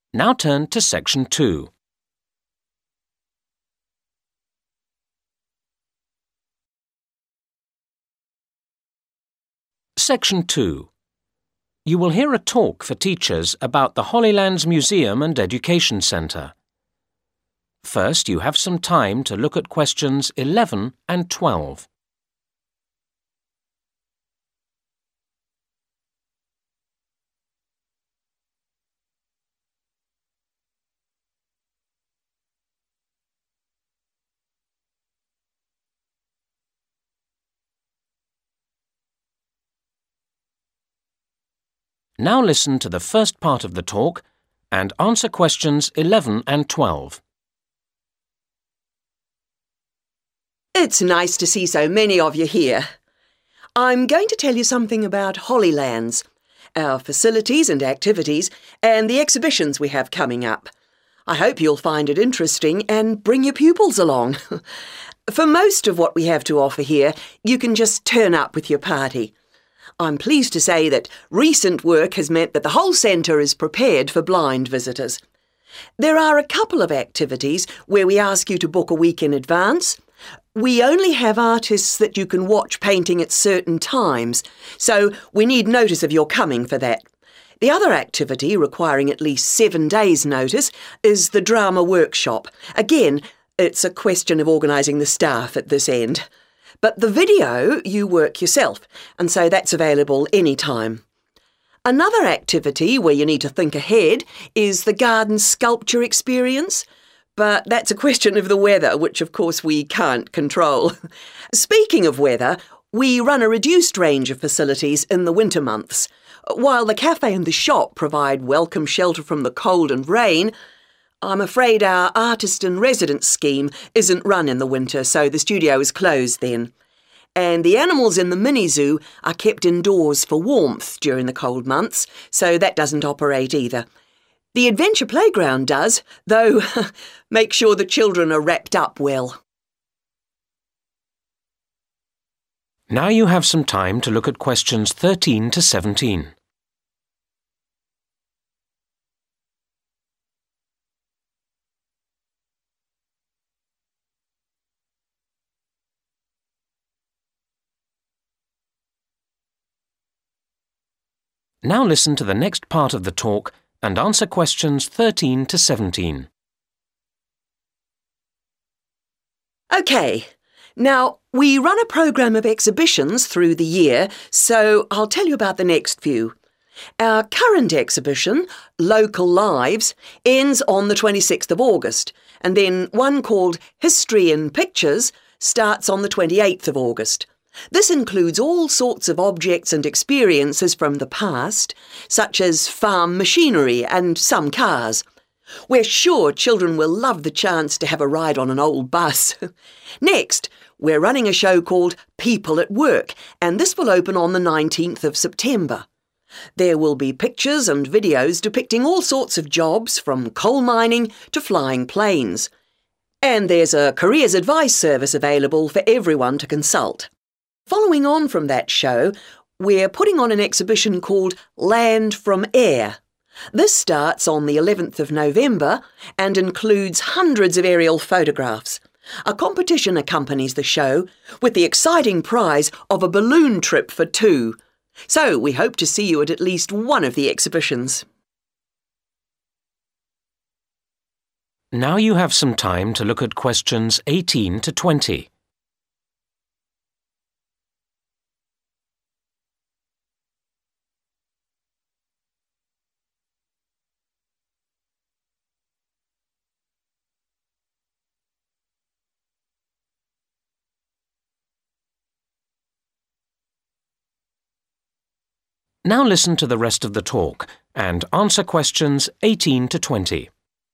Now turn to Section 2. Section 2. You will hear a talk for teachers about the Hollylands Museum and Education Centre. First, you have some time to look at questions 11 and 12. Now listen to the first part of the talk and answer questions 11 and 12. It's nice to see so many of you here. I'm going to tell you something about Hollylands, our facilities and activities, and the exhibitions we have coming up. I hope you'll find it interesting and bring your pupils along. For most of what we have to offer here, you can just turn up with your party. I'm pleased to say that recent work has meant that the whole centre is prepared for blind visitors. There are a couple of activities where we ask you to book a week in advance. We only have artists that you can watch painting at certain times, so we need notice of your coming for that. The other activity, requiring at least 7 days' notice, is the drama workshop. Again, it's a question of organising the staff at this end. But the video you work yourself, and so that's available any time. Another activity where you need to think ahead is the garden sculpture experience, but that's a question of the weather, which of course we can't control. Speaking of weather, we run a reduced range of facilities in the winter months. While the cafe and the shop provide welcome shelter from the cold and rain, I'm afraid our artist-in-residence scheme isn't run in the winter, so the studio is closed then. And the animals in the mini-zoo are kept indoors for warmth during the cold months, so that doesn't operate either. The adventure playground does, though make sure the children are wrapped up well. Now you have some time to look at questions 13 to 17. Now listen to the next part of the talk and answer questions 13 to 17. OK, now we run a programme of exhibitions through the year, so I'll tell you about the next few. Our current exhibition, Local Lives, ends on the 26th of August, and then one called History in Pictures starts on the 28th of August. This includes all sorts of objects and experiences from the past, such as farm machinery and some cars. We're sure children will love the chance to have a ride on an old bus. Next, we're running a show called People at Work, and this will open on the 19th of September. There will be pictures and videos depicting all sorts of jobs, from coal mining to flying planes. And there's a careers advice service available for everyone to consult. Following on from that show, we're putting on an exhibition called Land from Air. This starts on the 11th of November and includes hundreds of aerial photographs. A competition accompanies the show with the exciting prize of a balloon trip for 2. So we hope to see you at least one of the exhibitions. Now you have some time to look at questions 18 to 20. Now listen to the rest of the talk and answer questions 18 to 20.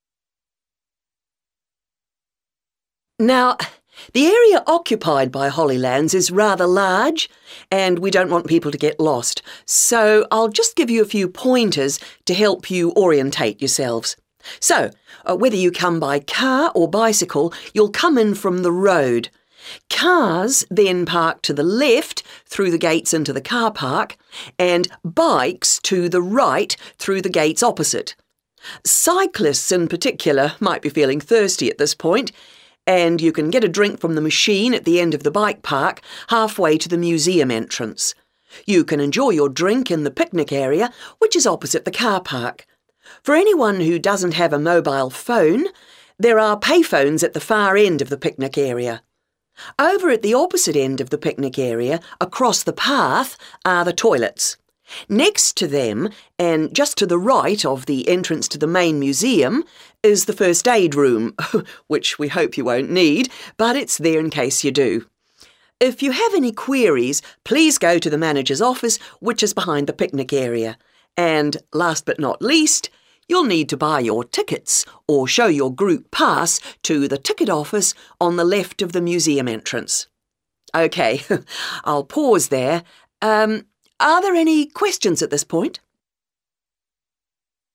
Now, the area occupied by Hollylands is rather large, and we don't want people to get lost, so I'll just give you a few pointers to help you orientate yourselves. So, whether you come by car or bicycle, you'll come in from the road. Cars then park to the left through the gates into the car park, and bikes to the right through the gates opposite. Cyclists in particular might be feeling thirsty at this point, and you can get a drink from the machine at the end of the bike park, halfway to the museum entrance. You can enjoy your drink in the picnic area, which is opposite the car park. For anyone who doesn't have a mobile phone, there are payphones at the far end of the picnic area. Over at the opposite end of the picnic area, across the path, are the toilets. Next to them, and just to the right of the entrance to the main museum, is the first aid room, which we hope you won't need, but it's there in case you do. If you have any queries, please go to the manager's office, which is behind the picnic area. And last but not least, you'll need to buy your tickets or show your group pass to the ticket office on the left of the museum entrance. OK, I'll pause there. Are there any questions at this point?